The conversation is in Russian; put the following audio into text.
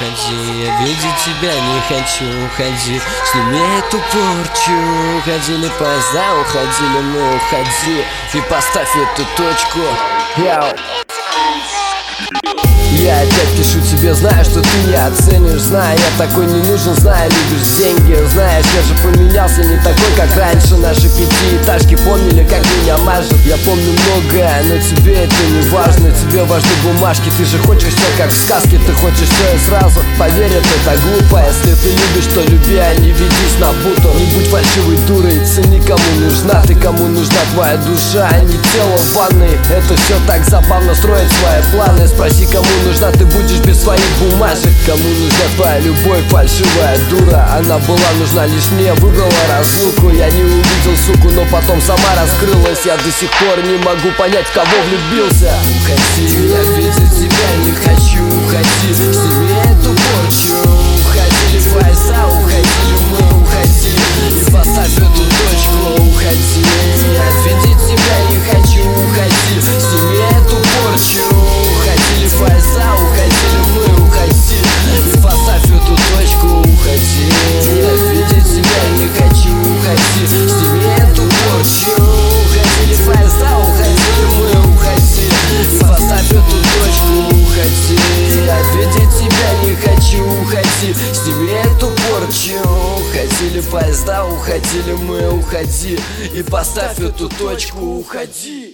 уходи, я видеть тебя не хочу, уходи, сними эту порчу. Уходили поезда, уходили мы, уходи, и поставь эту точку. Я опять пишу тебе, знаю, что ты не оценишь. Знаю, я такой не нужен, знаю, любишь деньги. Знаешь, я же поменялся, не такой, как раньше. Наши пятиэтажки помнили, как меня мажут. Я помню многое, но тебе это не важно. Тебе важны бумажки, ты же хочешь все как в сказке. Ты хочешь все и сразу, поверь, это глупо. Если ты любишь, то люби, а не ведись на путу. Не будь фальшивой дурой, цени, кому нужна ты, кому нужна твоя душа, а не тело в ванной. Это все так забавно, строить свои планы. Спроси, кому нужна, ты будешь без своих бумажек. Кому нужна твоя любовь, фальшивая дура. Она была нужна лишь мне, выбрала разлуку. Я не увидел суку, но потом сама раскрылась. Я до сих пор не могу понять, в кого влюбился. Уходи, я видеть тебя не хочу, уходи, сними эту порчу. Уходили поезда, уходили мы, уходи, и поставь эту точку. Уходи, я видеть тебя не хочу, уходи, сними эту порчу. Уходили поезда, уходили мы, уходи, и поставь эту точку. Уходи, я видеть тебя не хочу, уходи, сними эту порчу. Уходили поезда, уходили мы, уходи, и поставь эту точку. Уходи, я видеть тебя не хочу, уходи, сними эту порчу. Уходили поезда, уходили мы, уходи, и поставь эту точку. Уходи.